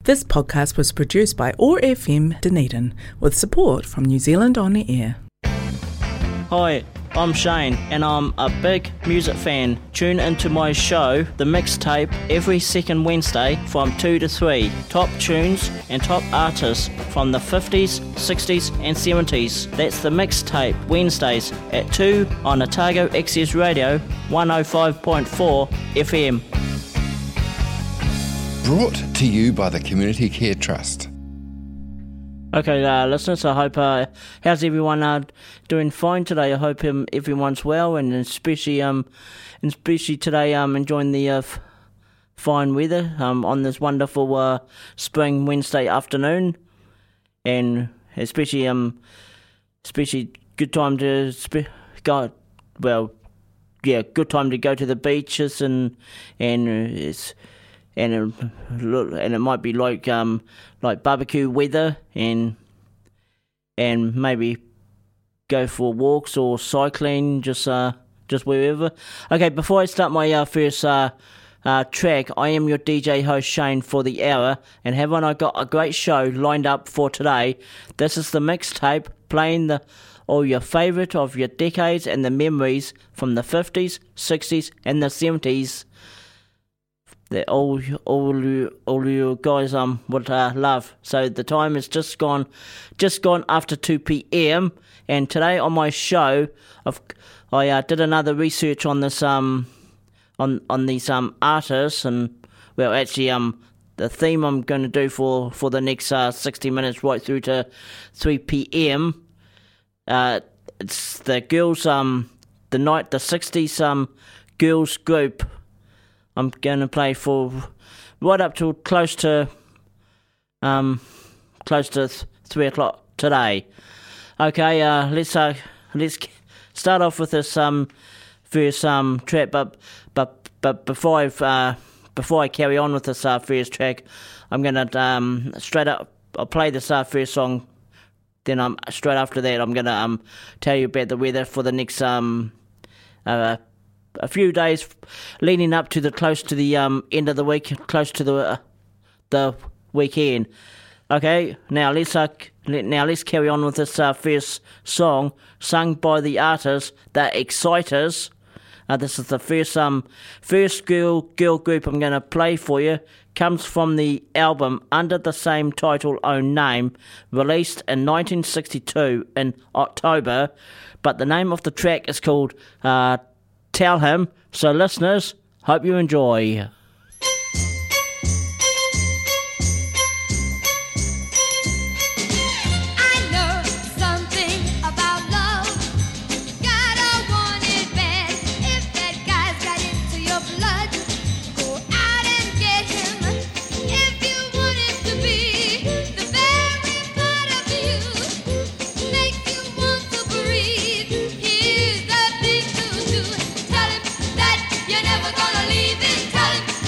This podcast was produced by OAR FM Dunedin with support from New Zealand On Air. Hi, I'm Shane and I'm a big music fan. Tune into my show, The Mixtape, every second Wednesday from 2 to 3. Top tunes and top artists from the 50s, 60s and 70s. That's The Mixtape, Wednesdays at 2 on Otago Access Radio 105.4 FM. Brought to you by the Community Care Trust. Okay, listeners, I hope, how's everyone doing fine today? I hope everyone's well, and especially today, enjoying the fine weather on this wonderful spring Wednesday afternoon, and especially good time to good time to go to the beaches and it might be like barbecue weather and maybe go for walks or cycling, just wherever. Okay, before I start my first track, I am your DJ host Shane for the hour, and haven't I got a great show lined up for today? This is the Mixtape, playing all your favourite of your decades and the memories from the 50s, 60s and the 70s. That all you guys would love. So the time is just gone after 2 p.m. And today on my show, I did another research on this on these artists, and well, actually the theme I'm going to do for the next 60 minutes right through to 3 p.m. It's the girls the 60s girls group. I'm going to play for right up to close to 3 o'clock today. Okay, let's start off with this first track. But before I carry on with this first track, I'm going to straight up. I'll play this first song. Then straight after that, I'm going to tell you about the weather for the next a few days leading up to close to the end of the week, close to the weekend. Okay, now let's carry on with this first song sung by the artist The Exciters. This is the first girl group I'm going to play for you. Comes from the album under the same title, own name, released in 1962 in October. But the name of the track is called Tell Him. So listeners, hope you enjoy. You're never gonna leave him. Tell him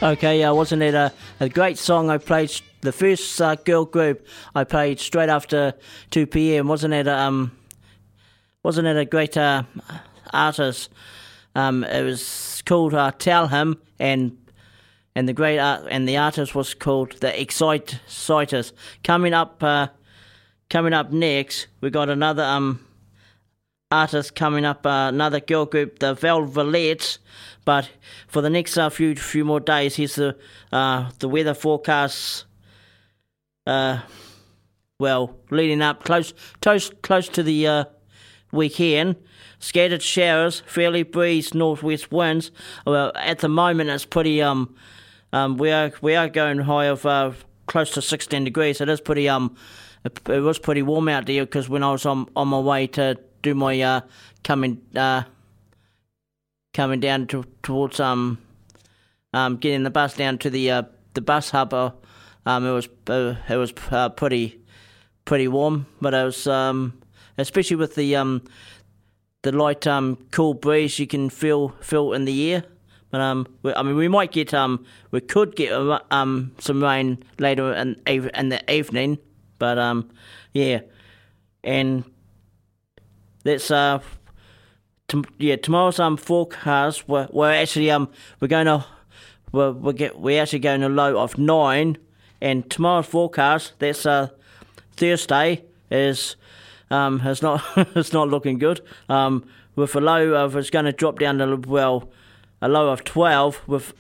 Okay, wasn't it a great song? I played the first girl group I played straight after 2 p.m. Wasn't it a great artist? It was called Tell Him, and the great and the artist was called the Exciters. Coming up next, we got another artist coming up, another girl group, the Velvets. But for the next few more days, here's the weather forecasts. Leading up close to the weekend. Scattered showers, fairly breeze, northwest winds. Well, at the moment it's pretty we are going high of close to 16 degrees. It is pretty it was pretty warm out there because when I was on my way to do my coming down towards getting the bus down to the bus hub, it was pretty warm, but it was especially with the light cool breeze you can feel in the air. But we could get some rain later in the evening. But yeah, and that's tomorrow's forecast. We're actually we're actually going to low of 9, and tomorrow's forecast, that's Thursday, is it's not looking good. With a low of, it's going to drop down to a low of 12 with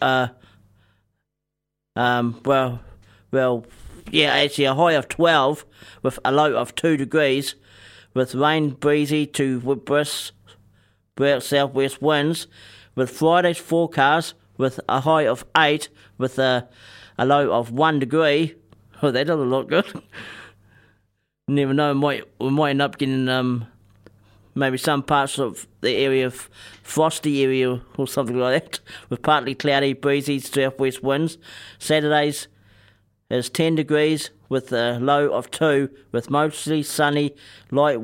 actually a high of 12 with a low of 2 degrees, with rain, breezy to brisk southwest winds, with Friday's forecast with a high of 8 with a low of 1 degree. Oh, that doesn't look good. Never know, we might end up getting maybe some parts of the area of frosty area or something like that, with partly cloudy, breezy southwest winds. Saturday's is 10 degrees with a low of 2, with mostly sunny, light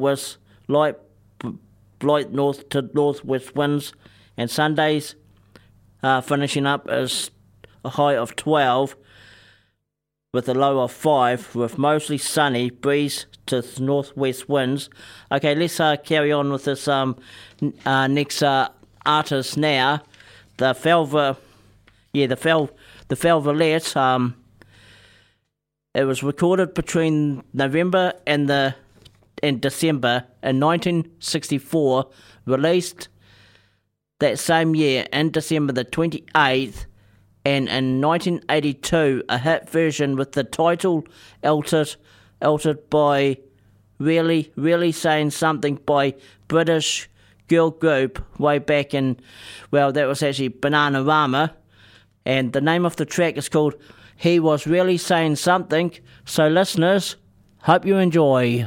north to northwest winds. And Sunday's finishing up is a high of 12 with a low of 5, with mostly sunny, breeze to northwest winds. Okay, let's carry on with this next artist now. The Velvets. It was recorded between November and December in 1964, released that same year in December the 28th, and in 1982 a hit version with the title altered by Really Saying Something by British girl group way back in, that was actually Bananarama, and the name of the track is called He Was Really Saying Something. So listeners, hope you enjoy.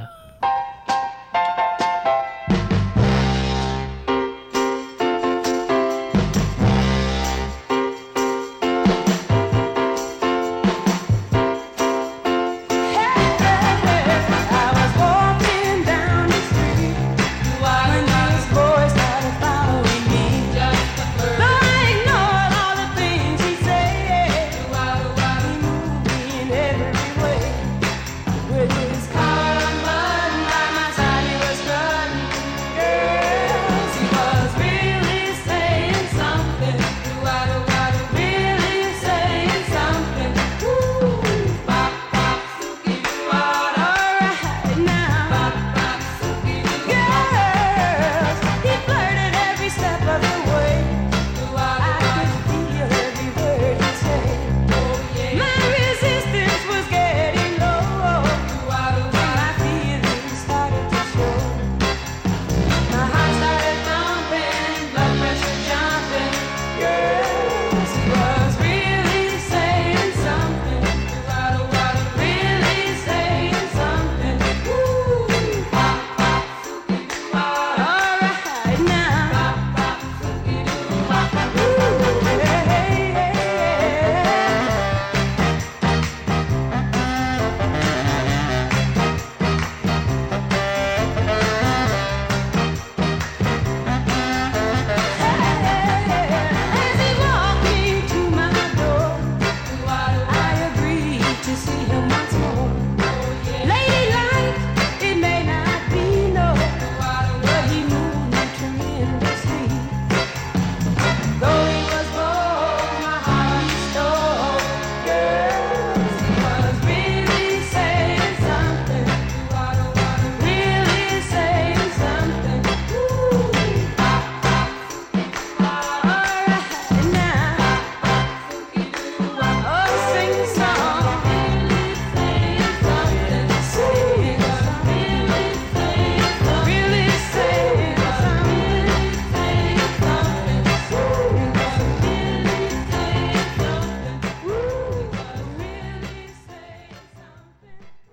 With his karma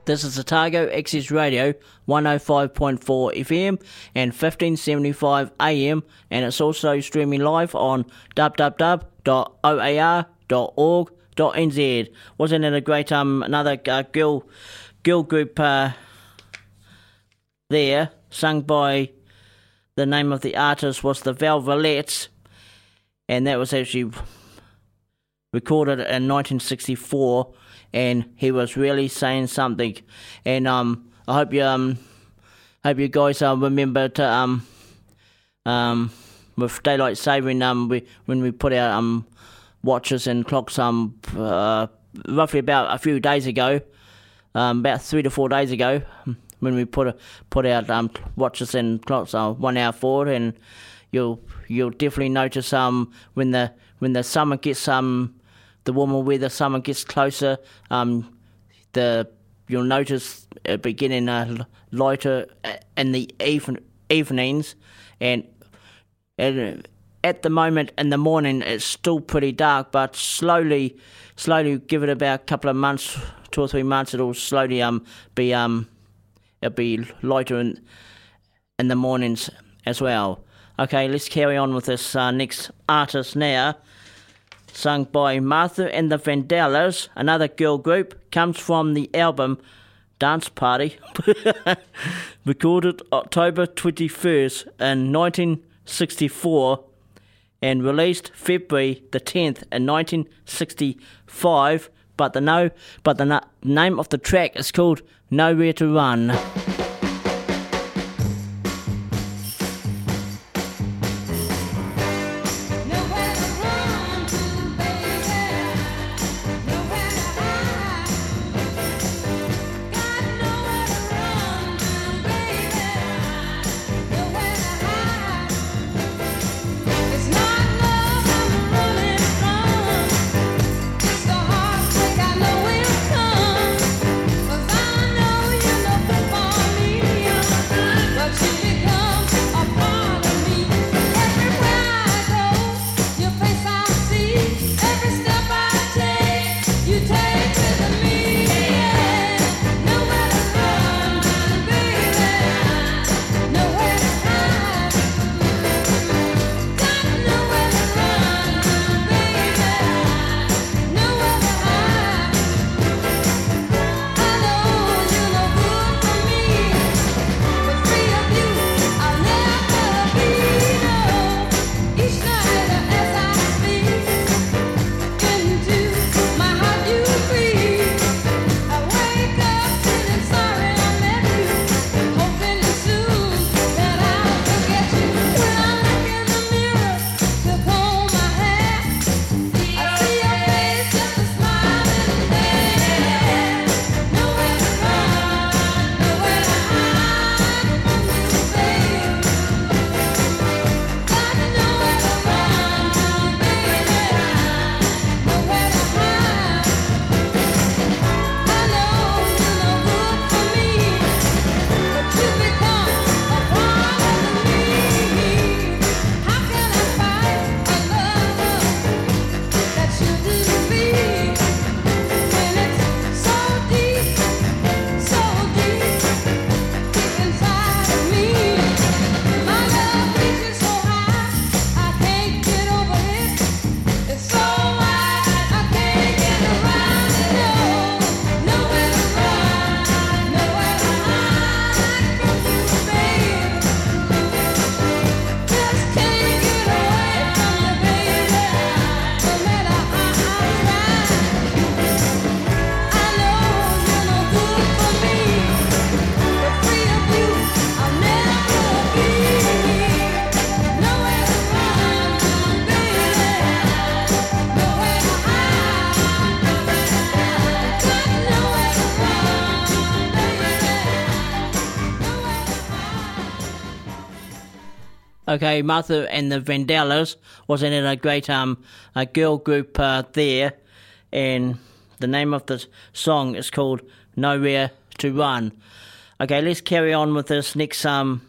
This is Otago Access Radio 105.4 FM and 1575 AM, and it's also streaming live on www.oar.org.nz. Wasn't it a great another girl group there, sung by, the name of the artist was the Velvelettes, and that was actually recorded in 1964, and he was really saying something. And I hope you guys remember to with daylight saving when we put our watches and clocks roughly about a few days ago, about 3 to 4 days ago, when we put out watches and clocks 1 hour forward, and you'll definitely notice when the summer gets the warmer weather, summer gets closer, you'll notice it beginning lighter in the evenings, and at the moment in the morning it's still pretty dark, but slowly give it about a couple of months, 2 or 3 months, it'll slowly it'll be lighter in the mornings as well. Okay, let's carry on with this next artist now, sung by Martha and the Vandellas, another girl group, comes from the album Dance Party, recorded October 21st in 1964 and released February the 10th in 1965, but the name of the track is called Nowhere to Run. Okay, Martha and the Vandellas wasn't it a great a girl group there, and the name of the song is called Nowhere to Run. Okay, let's carry on with this next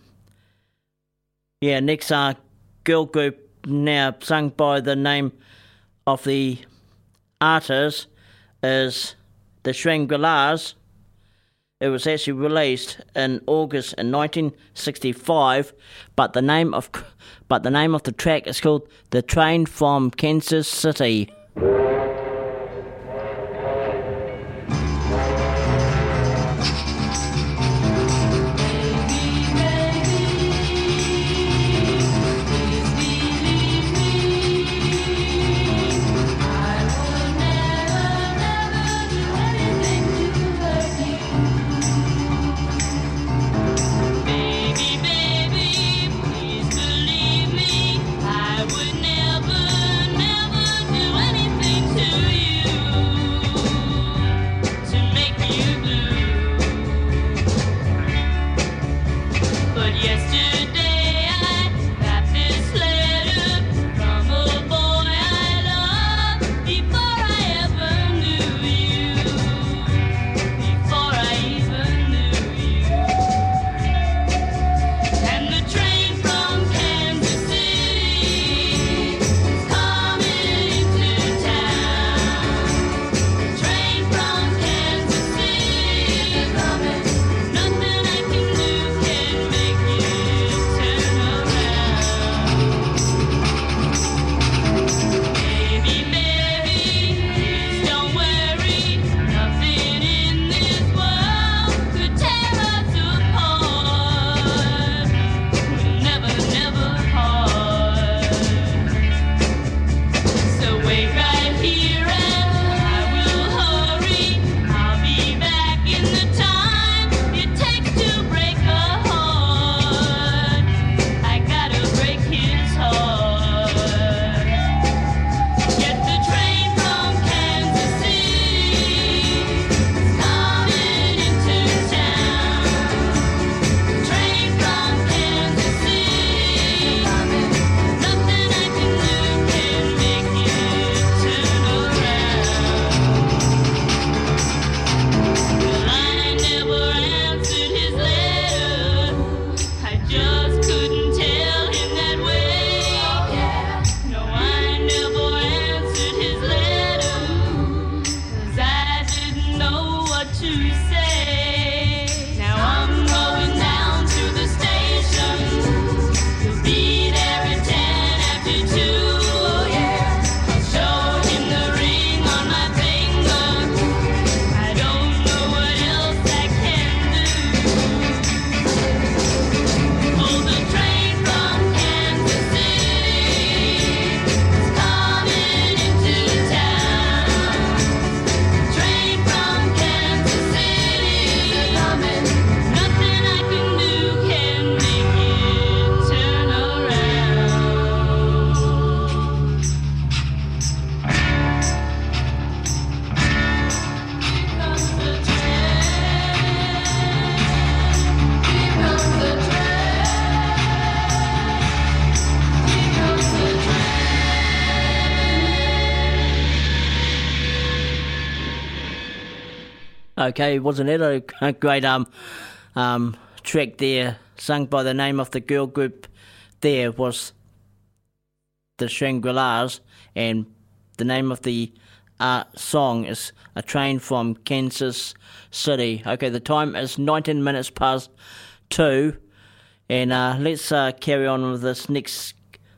girl group now, sung by the name of the artist is the Shangri-Las, It was actually released in August in 1965, but the name of the track is called "The Train from Kansas City." Okay, wasn't it a great track there, sung by the name of the girl group there was the Shangri-Las, and the name of the song is A Train from Kansas City. Okay, the time is 19 minutes past 2, and let's carry on with this next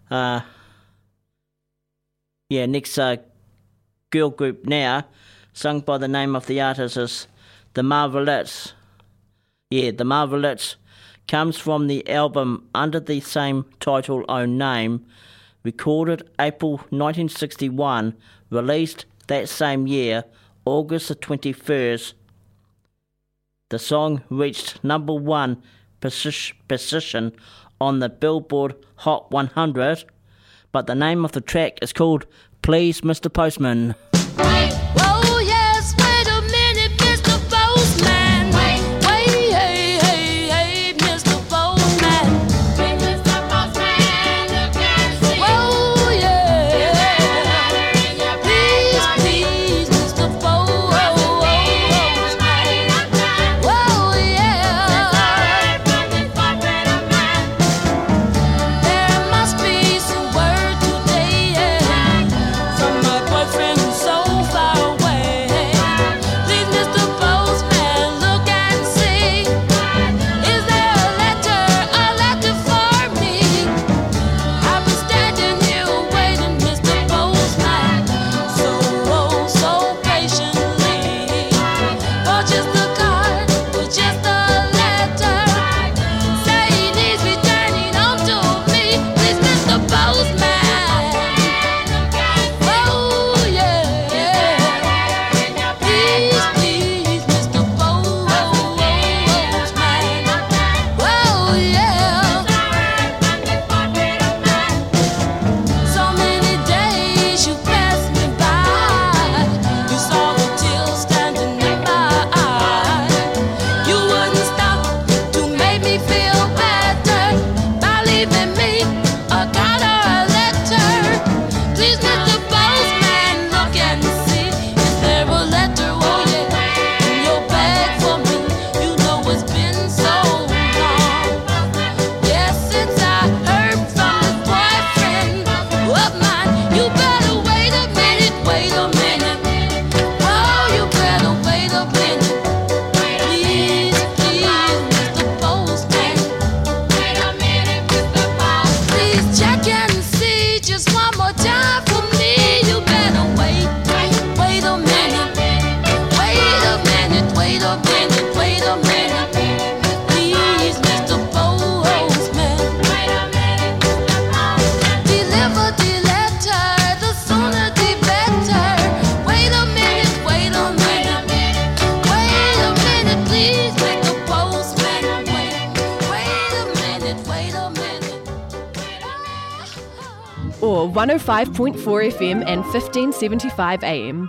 girl group now, sung by the name of the artist is The Marvelettes. Yeah, The Marvelettes comes from the album under the same title own name, recorded April 1961, released that same year, August the 21st. The song reached number 1 position on the Billboard Hot 100, but the name of the track is called Please Mr. Postman. So far 105.4 FM and 1575 AM.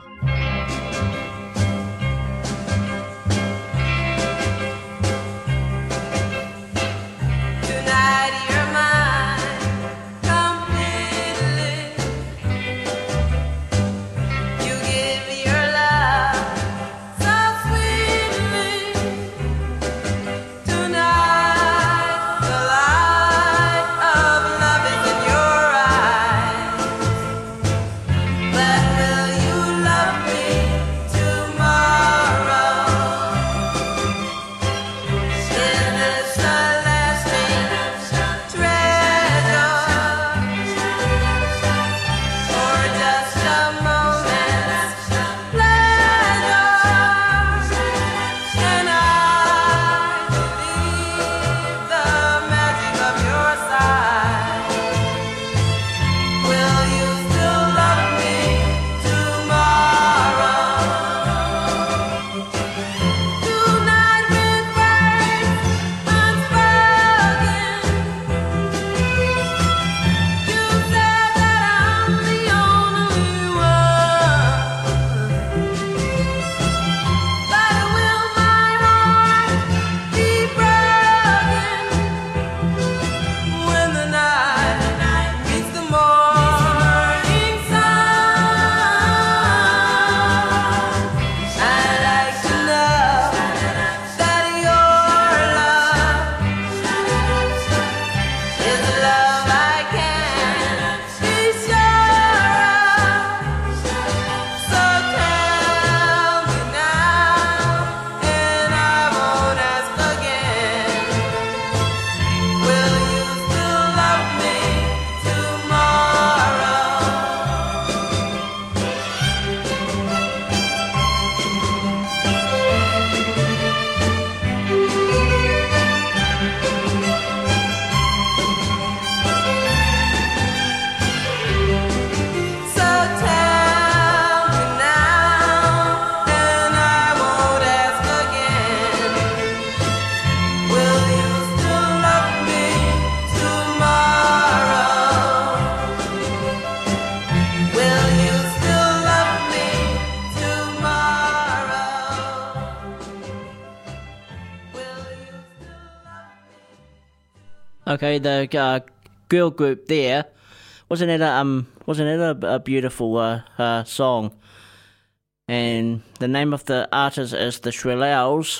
Okay, the girl group there, wasn't it a beautiful song? And the name of the artist is the Shrills,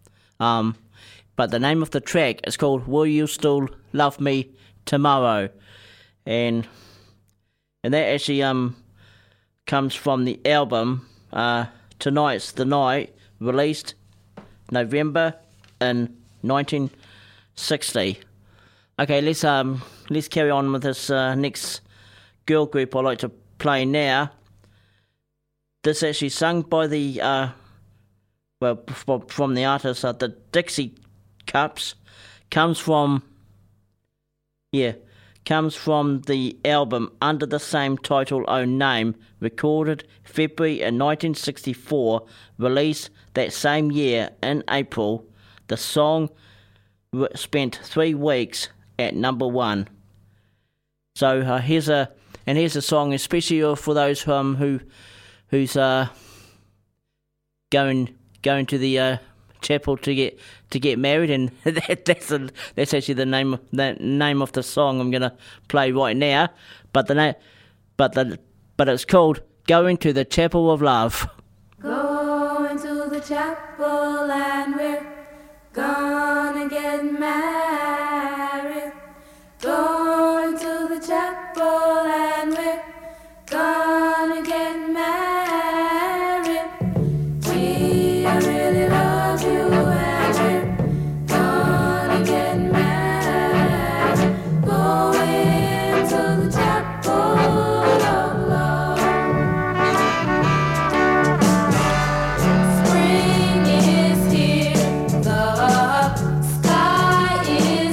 but the name of the track is called "Will You Still Love Me Tomorrow," and that actually comes from the album "Tonight's the Night," released November in 1960. Okay, let's carry on with this next girl group I like to play now. This actually sung by the from the artist, the Dixie Cups, comes from the album under the same title own name, recorded February in 1964, released that same year in April. The song spent 3 weeks at number 1. So here's a song especially for those who's going to the chapel to get married, and that's actually the name of the song I'm gonna play right now. But it's called "Going to the Chapel of Love." Going to the chapel and we're gonna get married. Going to the chapel and we're gonna get married. We really love you and we're gonna get married. Going to the chapel of love. Spring is here, the sky is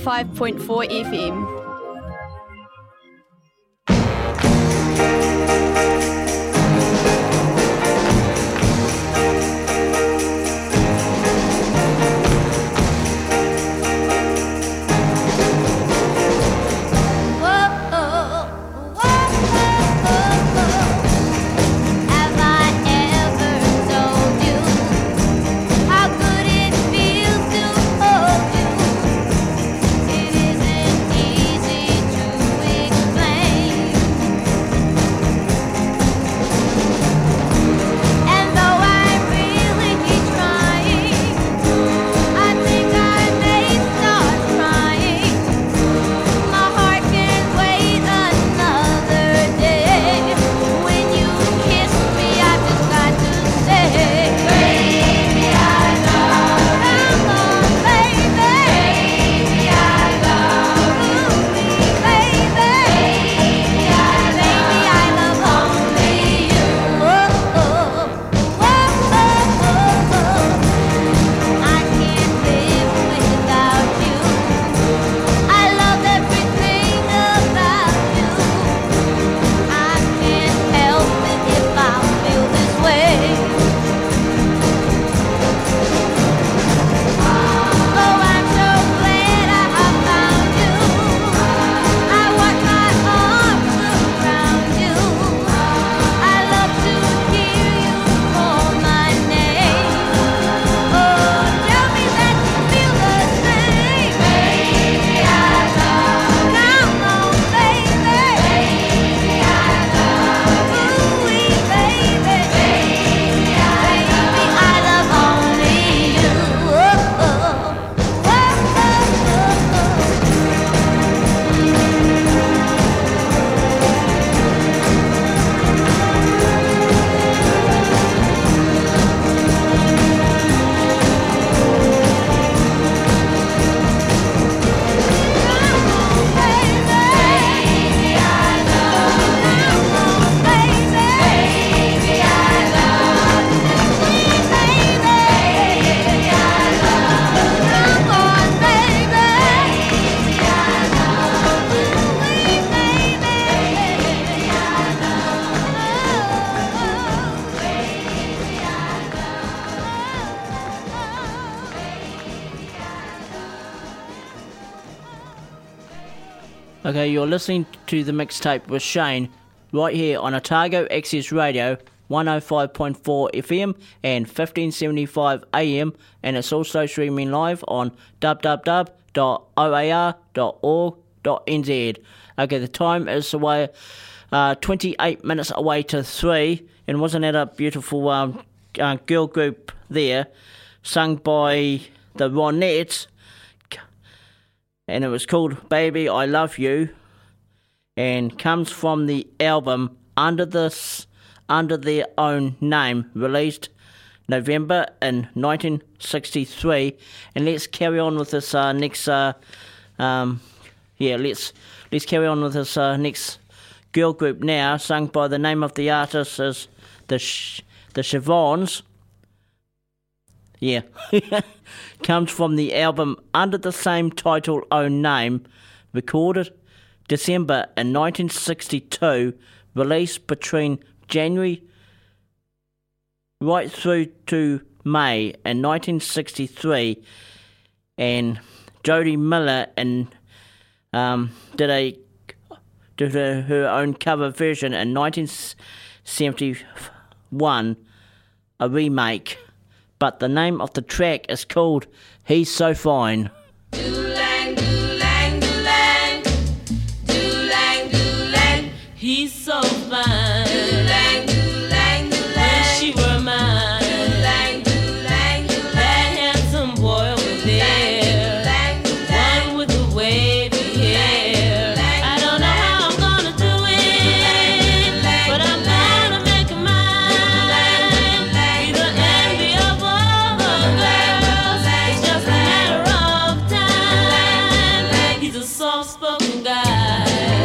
105.4 FM. Okay, you're listening to the mixtape with Shane right here on Otago Access Radio, 105.4 FM and 1575 AM, and it's also streaming live on www.oar.org.nz. Okay, the time is away, 28 minutes away to 3, and wasn't that a beautiful girl group there, sung by the Ronettes, and it was called Baby I Love You, and comes from the album Under Their Own Name, released November in 1963. And let's carry on with this next carry on with this next girl group now, sung by the name of the artist is the Siobhans. Yeah. Comes from the album Under the Same Title Own Name, recorded December in 1962, released between January right through to May in 1963, and Jody Miller did her own cover version in 1971, a remake. But the name of the track is called He's So Fine. Do-lang, do-lang, do-lang. Do-lang, do-lang. He's so fine. Do-lang, do-lang, do-lang. Wish she were mine. Do-lang, do-lang, do-lang. That handsome boy over there. Do-lang, do-lang. One with the wavy hair. I don't know how I'm gonna do it, but I'm gonna make it mine. Be the envy of all the girls. It's just a matter of time. He's a soft-spoken guy,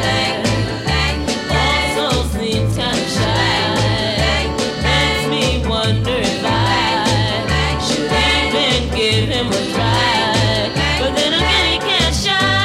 also seems kinda shy. Makes me wonder if I should even give him a try. But then again, he can't shy.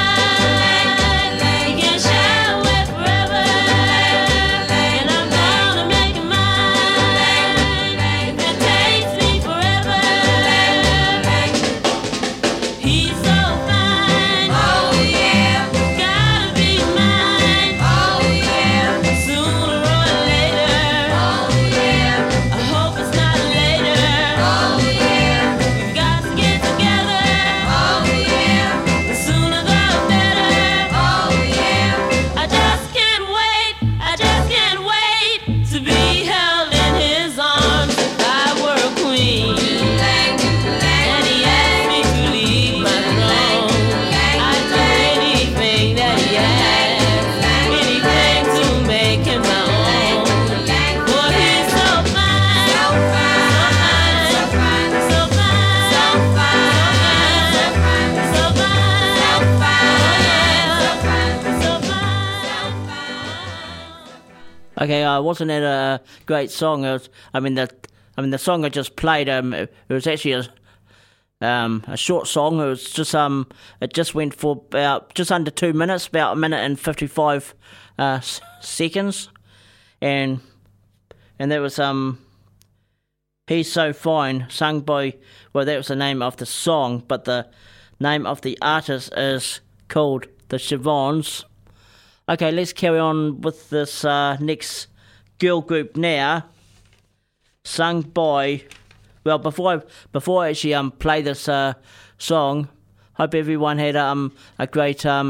Okay, wasn't it a great song? The song I just played. It was actually a short song. It was just it just went for about just under 2 minutes, about 1 minute and 55 seconds, and that was He's So Fine, sung by, well, that was the name of the song, but the name of the artist is called the Siobhans. Okay, let's carry on with this next girl group now, sung by, well, before I actually play this song, hope everyone had a great day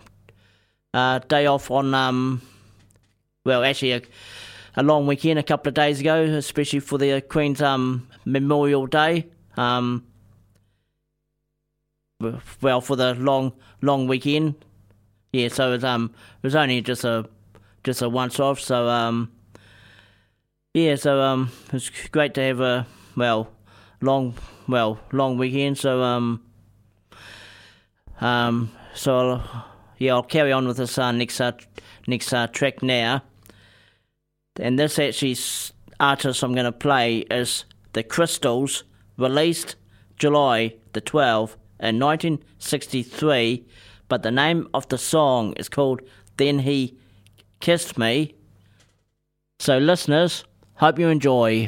off on, well, actually a long weekend a couple of days ago, especially for the Queen's Memorial Day. Well, for the long weekend. Yeah, so it was only just a once off. So it was great to have a long weekend. So I'll carry on with this next track now. And this actually artist I'm going to play is the Crystals, released July the 12th in 1963, but the name of the song is called Then He Kissed Me. So listeners, hope you enjoy.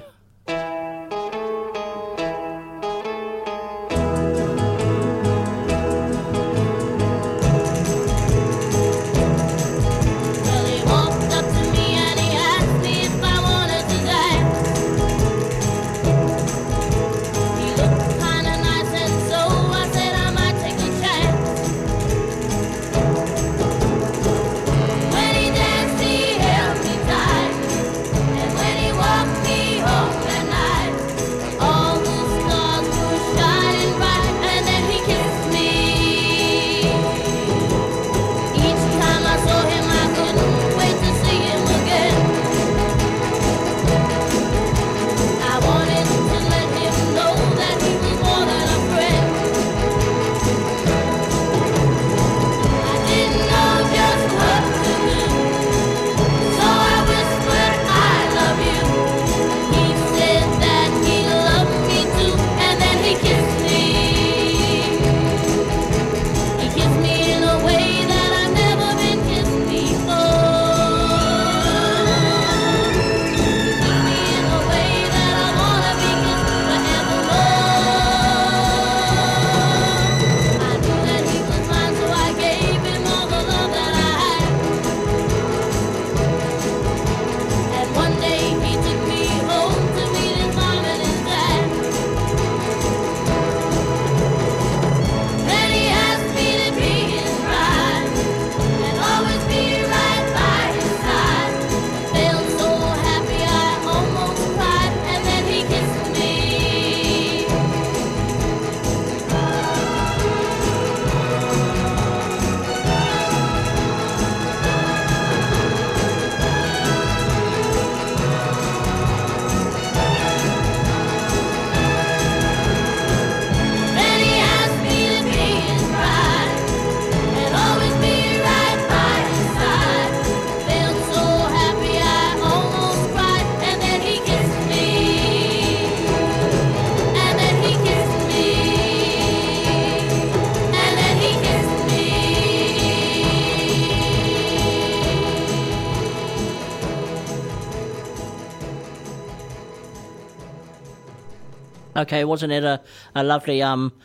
Okay, wasn't it a lovely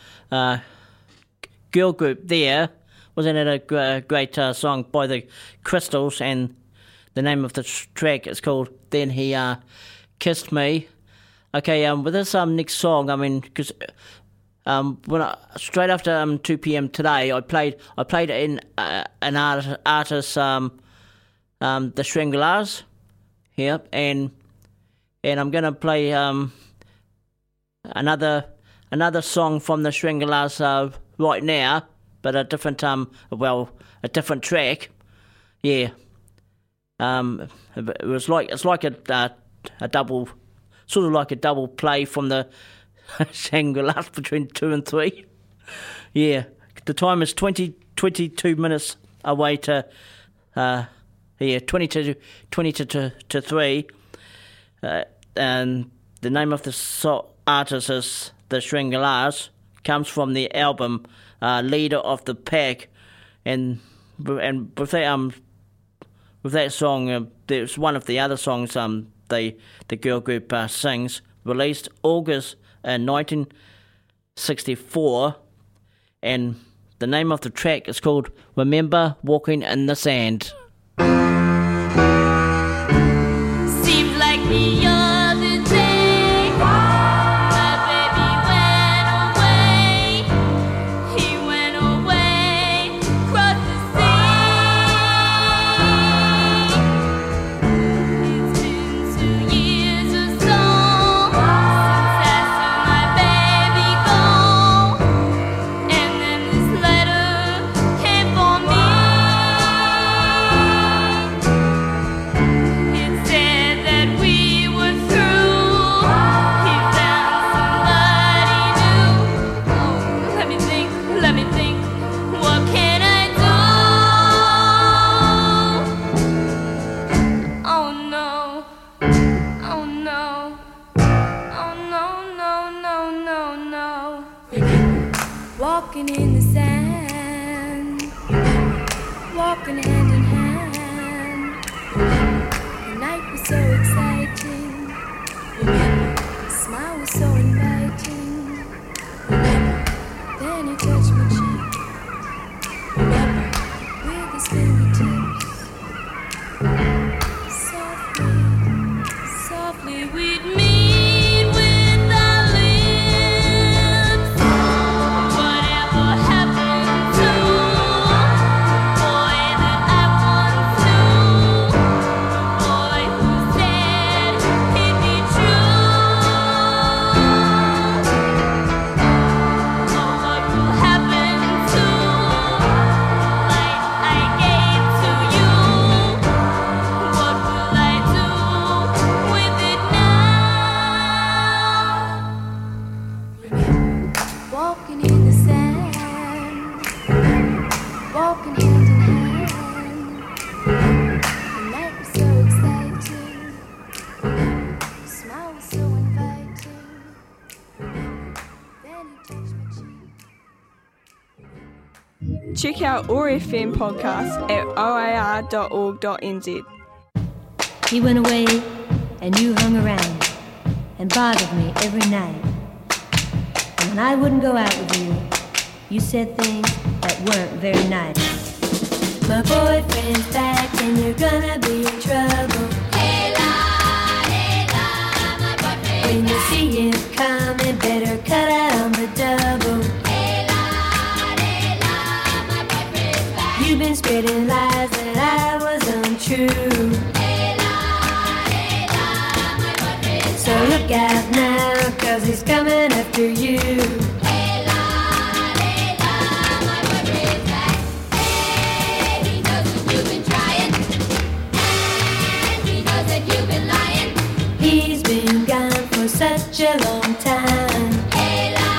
girl group there? Wasn't it a great song by the Crystals? And the name of the track is called Then He Kissed Me. Okay, with this next song, I mean, because straight after 2 p.m. today, I played in an artist, the Shangri-Las here, and I'm gonna play another song from the Shangri-Las right now, but a different a different track. Yeah, it's like a double, sort of like a double play from the Shangri-Las between 2 and 3. Yeah, the time is 22 minutes away to 22 to 3. And the name of the artist is The Shringalars. Comes from the album Leader of the Pack. And with that song, there's one of the other songs the girl group sings, released August 1964, and the name of the track is called Remember Walking in the Sand. Seems like the other day, my baby went away. He went away across the sea. It's been 2 years or so since I saw my baby go, and then this letter came for me. It said that we were through. He found somebody new. Oh, let me think. What can I do? Oh no. Oh no. Oh no, no, no, no, no. Walking in the sand, walking hand in hand. The night was so exciting, the smile was so inviting. Then he touched my cheek with his fingertips. Softly we'd meet with our lips. Whatever happened to boy that I once knew, boy who said he'd be true? Oh, what will happen to light I gave to you? What will I do with it now? Walking in the sand, walking hand in hand. The night was so exciting, the smile was so inviting. Then he touched my cheek. Check out ORFM podcast at oar.org.nz. He went away and you hung around and bothered me every night. And when I wouldn't go out with you, you said things that weren't very nice. My boyfriend's back and you're gonna be in trouble. Hey la, my boyfriend. When you see him coming, better cut out on the double. Hey la, my boyfriend's back. You've been spreading lies that I was untrue. Hey la, my boyfriend's So look out now, 'cause he's coming after you. Hey la, my boyfriend's back. Hey, he knows that you've been trying, and he knows that you've been lying. He's been gone for such a long time. Hey la,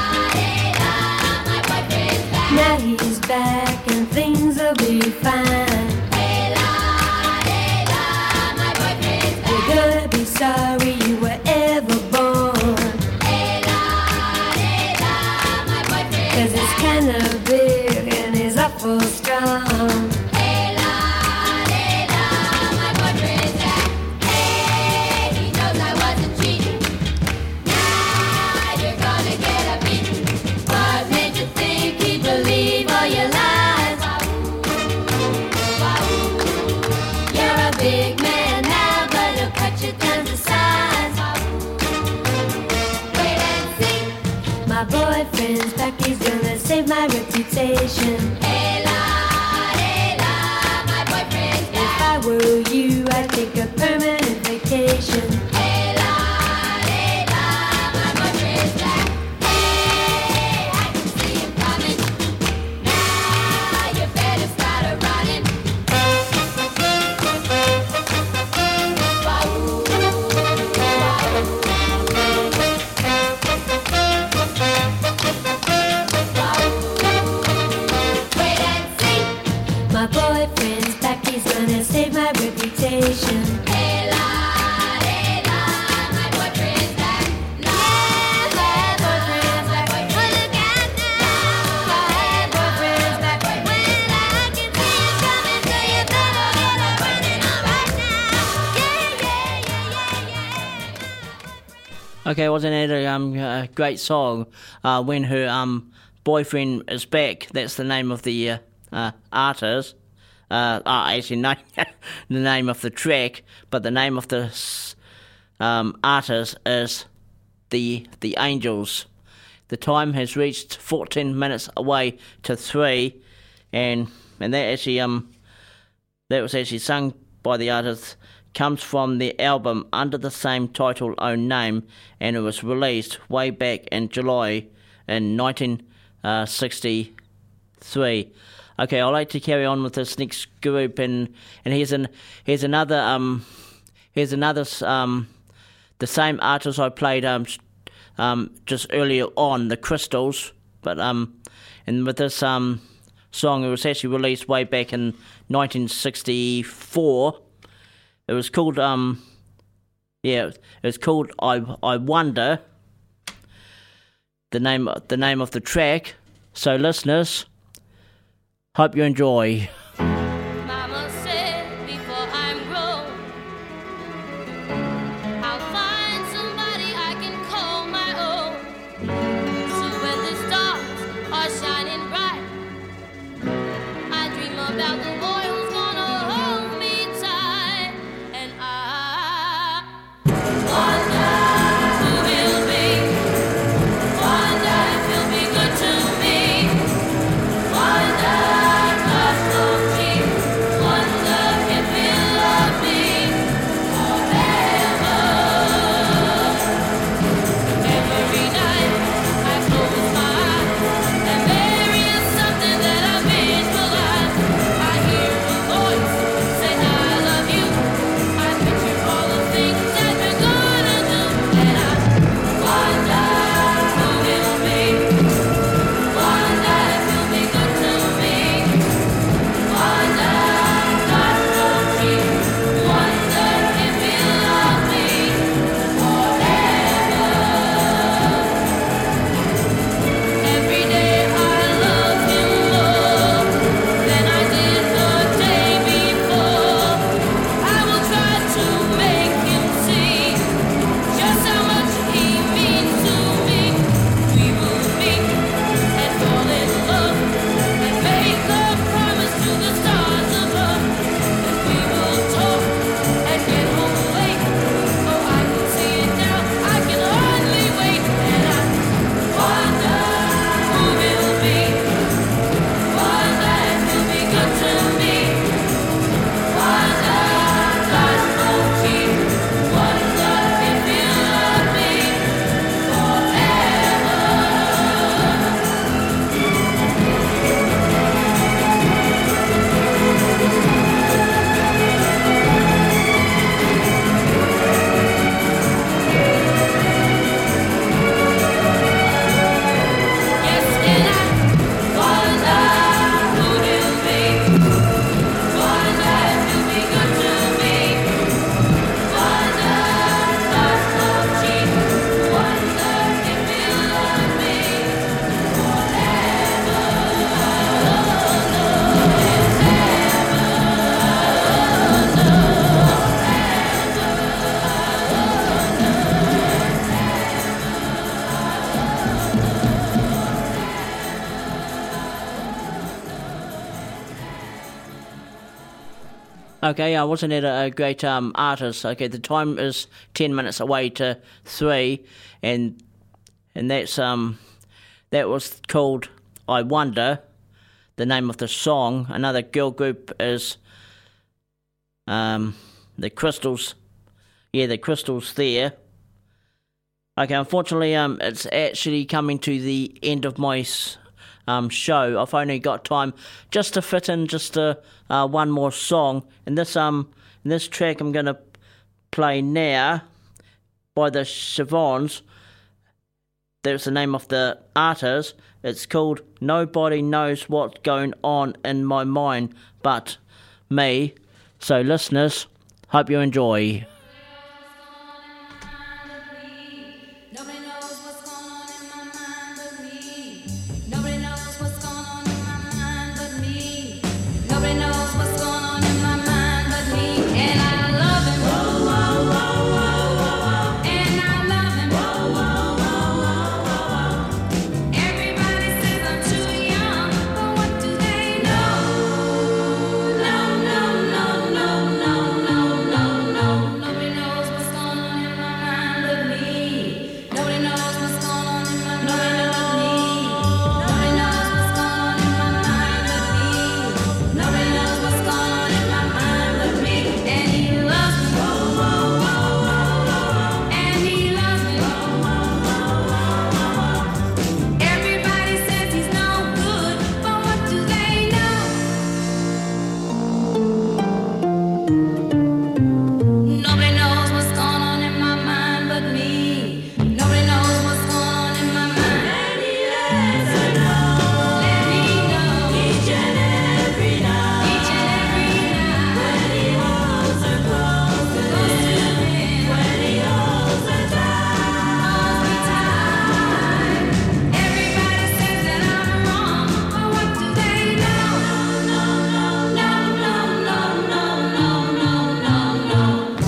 my boyfriend's back. Now he's back and things will be fine. Hey la, my boyfriend's back. You're gonna be sorry you were ever born. Hey la, my boyfriend's 'Cause it's kinda big and he's awful strong. Hey la, my boyfriend's back. Hey, he knows I wasn't cheating. Now you're gonna get a beating. What made you think he'd believe all your lies? You're a big man now, but he'll cut you down to size. Wait and see. My boyfriend's back, he's gonna save my reputation. Hey la, my boyfriend's If back. I were you, I'd take a permanent vacation. Hey la, my boyfriend's back. Hey, I can see him coming. Now you better start a running. He's gonna save my reputation. Hey la, my boyfriend's back. Yeah, my boyfriend's back. Oh, look out now. My boyfriend's back. When I can see you coming, so you better get up running on right now. Yeah. Okay, wasn't it a great song? When her boyfriend is back, that's the name of the artist. Actually, no, the name of the track, but the name of the artist is the Angels. The time has reached 14 minutes away to 3, and that actually that was actually sung by the artist. Comes from the album under the same title, own name, and it was released way back in July in 1963. Okay, I'd like to carry on with this next group, and here's another the same artist I played just earlier on, the Crystals, but and with this song, it was actually released way back in 1964. It was called it was called I Wonder. The name of the track. So listeners, hope you enjoy. Mama said before I'm grown, I'll find somebody I can call my own. So when the stars are shining bright, I dream about the boy who's gonna hold me tight. And I wonder who he'll be, wonder if he'll be good to me, wonder if love cheap, wonder if he'll love me forever. Every night I close my eyes, and there is something that I visualize. I hear a voice say I love you. I picture all the things that we're gonna do, and I wonder who he'll be, wonder if he'll be good to me, wonder if love won't cheat, wonder if he'll love me forever. Every day I love him more than I did the day before. I will try to make him see just how much he means to me. We will meet and fall in love and make a promise to the stars above. And we will talk and get home late. Oh, I can see it now, I can hardly wait. And I wonder who he'll be, wonder if he'll be good to me, wonder if life won't cheat, wonder if he'll love me forever. Yes, and I wonder who he'll be, wonder if he'll be good to me, wonder if life won't cheat, wonder if he'll love me Okay, wasn't it a great artist? Okay, the time is 10 minutes away to 3, and that's that was called I Wonder, the name of the song. Another girl group is the Crystals. Yeah, the Crystals there. Okay, unfortunately, it's actually coming to the end of my show. I've only got time just to fit in just one more song. And this track I'm going to play now by the Siobhans. That's the name of the artist. It's called Nobody Knows What's Going On in My Mind But Me. So listeners, hope you enjoy. Nobody knows what's going on in my mind but me. Nobody knows what's going on in my mind but me. Nobody knows what's going on in my mind but me. And I love him. Whoa, whoa, whoa, whoa, whoa. And I love him. Whoa, whoa, whoa, whoa, whoa. Everybody says I'm too young, but what do they know? No, no, no, no, no, no, no, no. Nobody knows what's going on in my mind but me. Nobody knows what's going on in my mind but me. Nobody knows what's going on in my mind but me. Nobody knows what's going on in my mind but me. And he loves me. Whoa, whoa, whoa, whoa, whoa. And he loves me. Whoa, whoa, whoa, whoa, whoa. Everybody says he's no good, but what do they know? Nobody knows what's going on in my mind but me. Nobody knows what's going on in my mind. And he lets her know. Let me know. Each and every night. Each and every night. When he holds her close to him. When he holds her tight. Holds me tight. Everybody says that I'm wrong, but what do they know? No, no, no, no, no, no, no, no, no, no.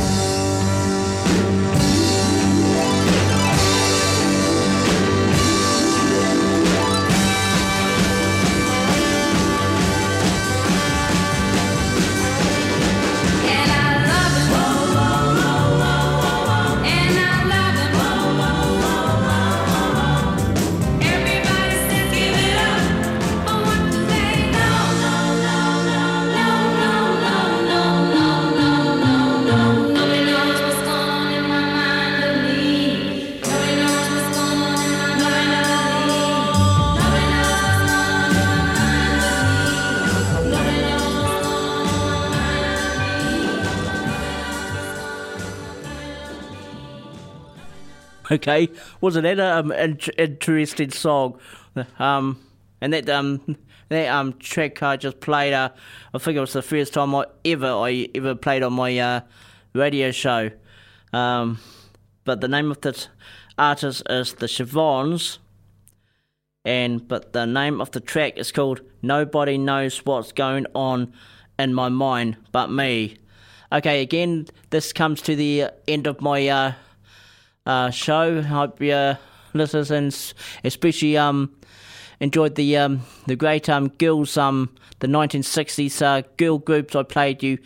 And I love him. Whoa, whoa, whoa, whoa, whoa. And I love him. Whoa, whoa, whoa, whoa, whoa. Everybody says give it up, but what do they know? No, no, no, no, no, no, no, no, no, no. Nobody knows what's going on in my mind but me. Nobody knows what's going on in my mind but me. Nobody knows what's going on in my mind but me. Nobody knows what's going on in my mind but me. Okay, wasn't that interesting song? And that track I just played. I think it was the first time I ever played on my radio show. But the name of the artist is the Siobhans, but the name of the track is called "Nobody Knows What's Going On in My Mind But Me." Okay, again, this comes to the end of my show. Hope your listeners and especially enjoyed the great girls, the 1960s girl groups I played you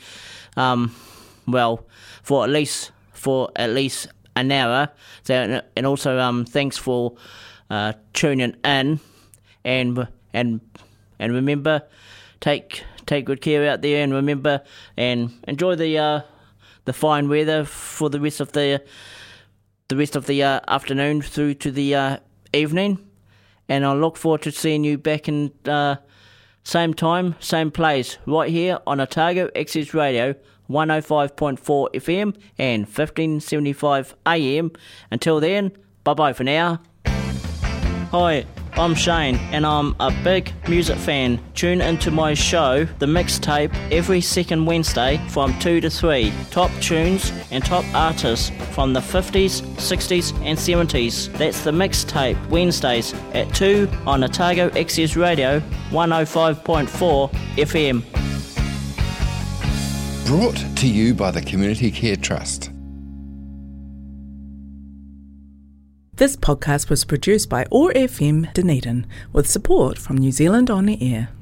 for at least an hour. So and also thanks for tuning in and remember take good care out there, and remember and enjoy the fine weather for the rest of the afternoon through to the evening, and I look forward to seeing you back in same time, same place, right here on Otago Access Radio, 105.4 FM and 1575 AM. Until then, bye-bye for now. Hi, I'm Shane, and I'm a big music fan. Tune into my show, The Mixtape, every second Wednesday from 2 to 3. Top tunes and top artists from the 50s, 60s and 70s. That's The Mixtape, Wednesdays at 2 on Otago Access Radio, 105.4 FM. Brought to you by the Community Care Trust. This podcast was produced by OAR FM Dunedin with support from New Zealand On the Air.